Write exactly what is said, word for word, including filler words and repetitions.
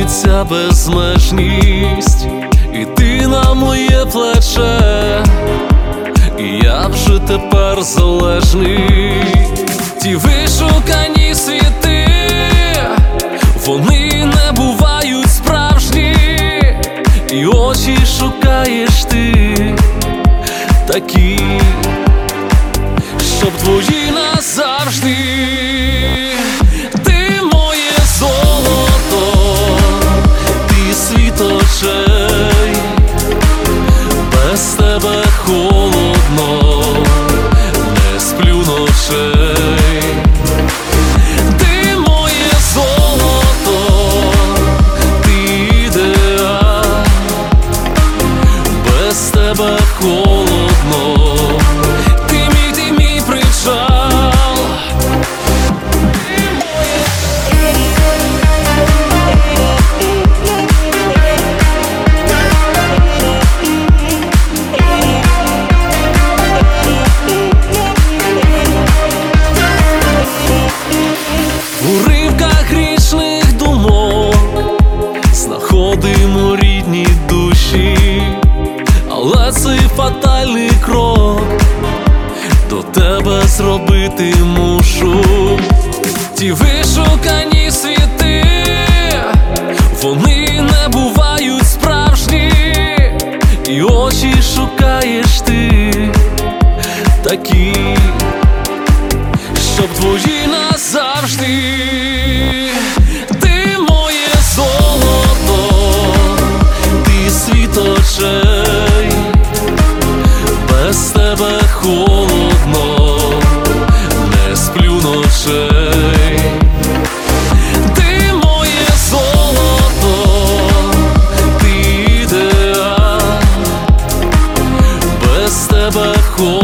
ця безмежність, і ти на моє плече, і я вже тепер залежний. Ті вишукані світи, вони не бувають справжні, і очі шукаєш ти такі, щоб твої назавжди. Ти моє золото, ти світ очей, без тебе холодно, не сплю ночей. Ти моє золото, ти ідеал, без тебе холодно, ти мій, ти мій причал. У ривках грішних думок знаходимо рідні душі, але цей фатальний крок до тебе зробити мушу. Ті вишукані світи, вони не бувають справжні, і очі шукаєш ти такі, щоб твої назавжди. Ти моє золото, ти світ очей, без тебе холодно, не сплю ночей. Ти моє золото, ти ідеал, без тебе холодно,